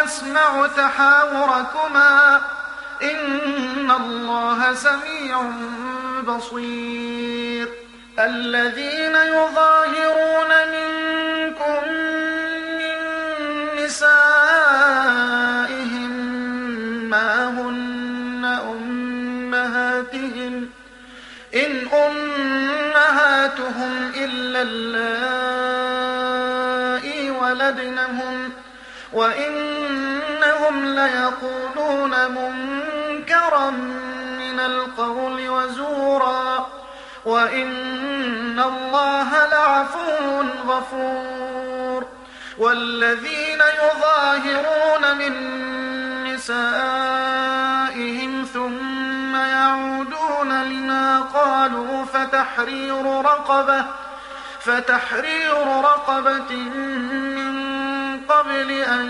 يسمع تحاوركما إن الله سميع بصير. الذين يظاهرون منكم من نسائهم ما هن أمهاتهم إن أمهاتهم إلا اللائي ولدنهم وإنهم ليقولون منكرا من القول وزورا وإن الله لعفو غفور. والذين يظاهرون من نسائهم ثم يعودون لما قالوا فتحرير رقبة من قبل أن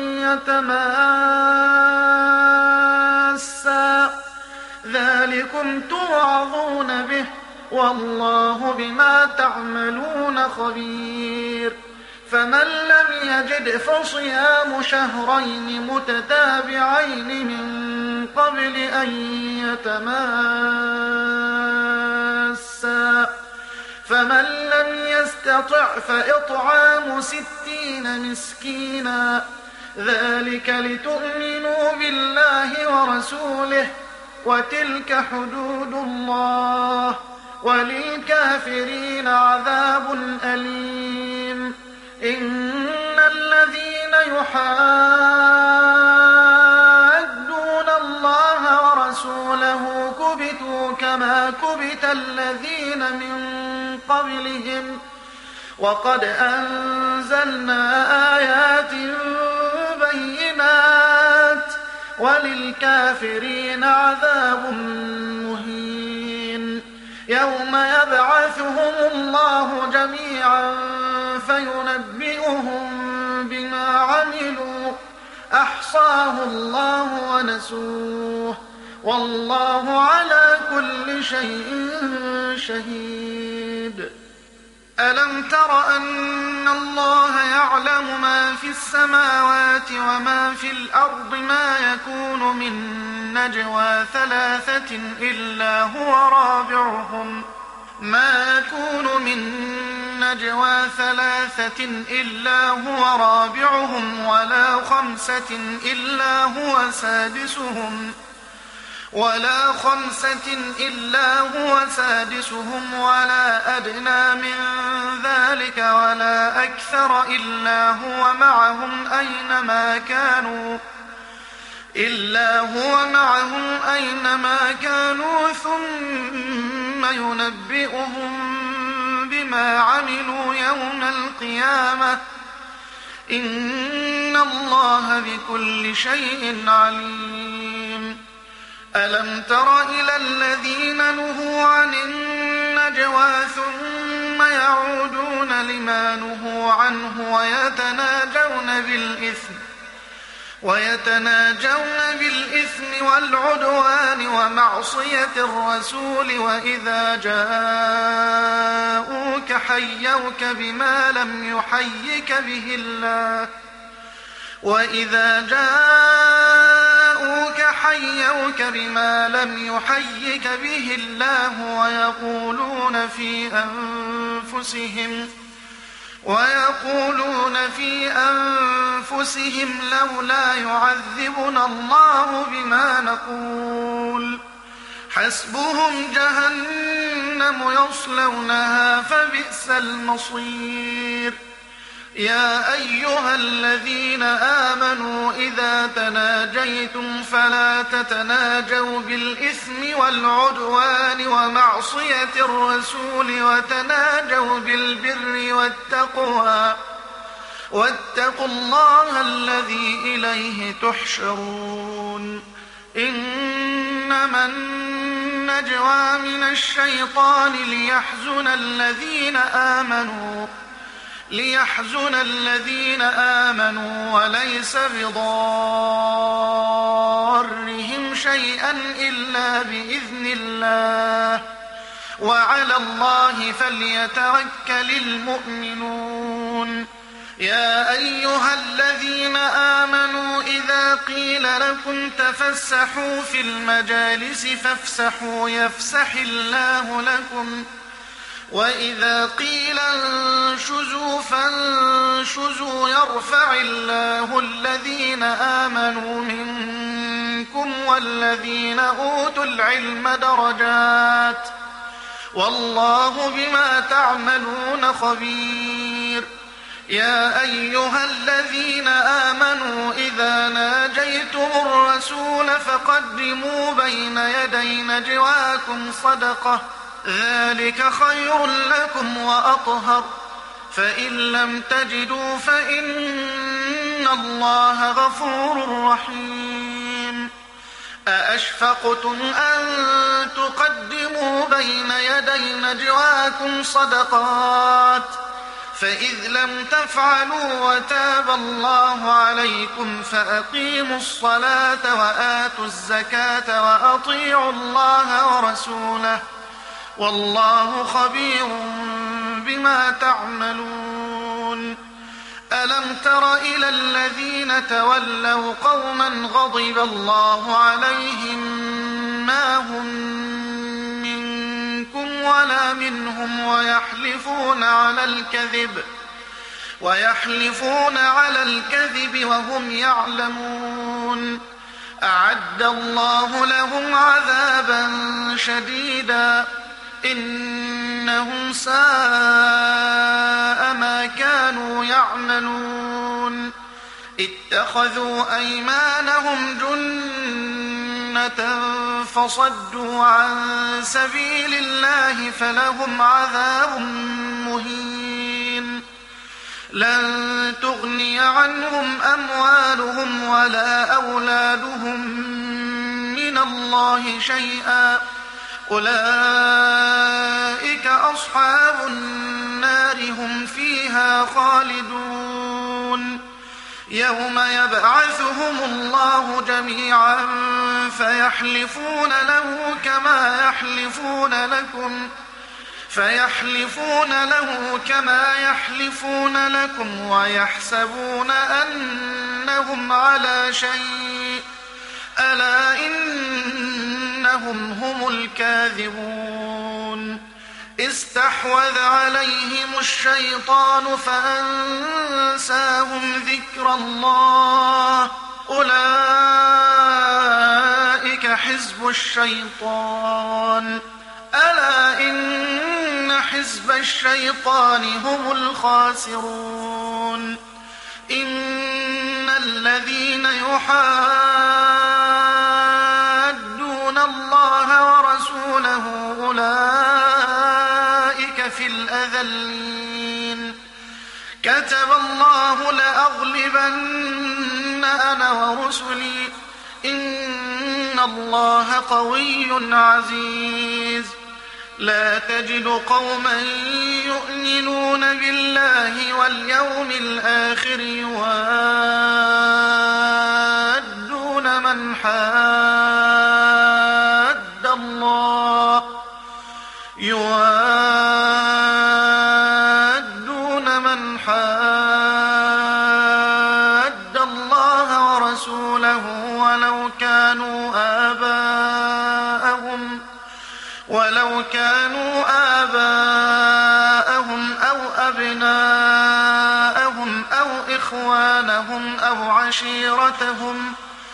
يتماسا ذلكم توعظون به والله بما تعملون خبير. فمن لم يجد فصيام شهرين متتابعين من قبل أن يتماسا فمن لم يستطع فإطعام 60 مسكينا ذلك لتؤمنوا بالله ورسوله وتلك حدود الله وللكافرين عذاب أليم. إن الذين يحادون الله ورسوله كبتوا كما كبت الذين من قبلهم وقد أنزلنا آيات بينات وللكافرين عذاب مهين. يوم يبعثهم الله جميعا فينبئهم بما عملوا أحصاه الله ونسوه والله على كل شيء شهيد. ألم تر أن الله يعلم ما في السماوات وما في الأرض ما يكون من نجوى 3 إلا هو رابعهم ولا 5 إلا هو سادسهم ولا أدنى من ذلك ولا أكثر إلا هو معهم أينما كانوا ثم ينبئهم بما عملوا يوم القيامة إن الله بكل شيء عليم. ألم تر إلى الذين نهوا عن النجوى ثم يعودون لما نهوا عنه ويتناجون بالإثم والعدوان ومعصية الرسول وإذا جاءوك حيوك بما لم يحيك به الله ويقولون في أنفسهم لولا يعذبنا الله بما نقول حسبهم جهنم يصلونها فبئس المصير. يا أيها الذين آمنوا إذا تناجيتم فلا تتناجوا بالإثم والعدوان ومعصية الرسول وتناجوا بالبر والتقوى واتقوا الله الذي إليه تحشرون. إنما النجوى من الشيطان ليحزن الذين آمنوا وليس بضارهم شيئا إلا بإذن الله وعلى الله فليتوكل المؤمنون. يا أيها الذين آمنوا إذا قيل لكم تفسحوا في المجالس فافسحوا يفسح الله لكم وإذا قيل انشزوا فانشزوا يرفع الله الذين آمنوا منكم والذين أوتوا العلم درجات والله بما تعملون خبير. يا أيها الذين آمنوا إذا ناجيتم الرسول فقدموا بين يدي نجواكم صدقة ذلك خير لكم وأطهر فإن لم تجدوا فإن الله غفور رحيم. أأشفقتم أن تقدموا بين يدي نجواكم صدقات فإذ لم تفعلوا وتاب الله عليكم فأقيموا الصلاة وآتوا الزكاة وأطيعوا الله ورسوله والله خبير بما تعملون. ألم تر إلى الذين تولوا قوما غضب الله عليهم ما هم منكم ولا منهم ويحلفون على الكذب وهم يعلمون. أعد الله لهم عذابا شديدا إنهم ساء ما كانوا يعملون. اتخذوا أيمانهم جنة فصدوا عن سبيل الله فلهم عذاب مهين. لن تغني عنهم أموالهم ولا أولادهم من الله شيئا أولئك أصحاب النار هم فيها خالدون. يوم يبعثهم الله جميعا فيحلفون له كما يحلفون لكم ويحسبون أنهم على شيء ألا إنهم هم الكاذبون. استحوذ عليهم الشيطان فأنساهم ذكر الله أولئك حزب الشيطان ألا إن حزب الشيطان هم الخاسرون. إن الذين يحادون الله ورسوله أولئك في الأذلين. كتب الله لأغلبن أنا ورسلي إن الله قوي عزيز. لا تجد قوما يؤمنون بالله واليوم الآخر يوادون من حاد الله ورسوله ولو كانوا آباءهم أو أبناءهم أو إخوانهم أو عشيرتهم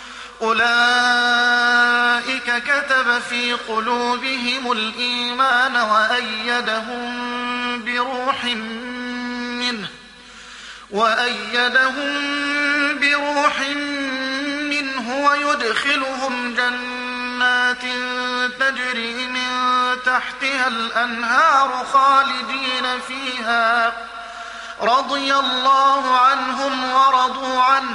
أولئك كتب في قلوبهم الإيمان وأيدهم بروح منه ويدخلهم جنات تجري من تحتها الأنهار خالدين فيها رضي الله عنهم ورضوا عنه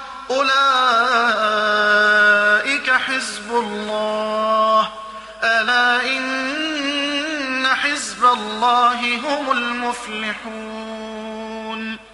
أولئك حزب الله ألا إن حزب الله هم المفلحون.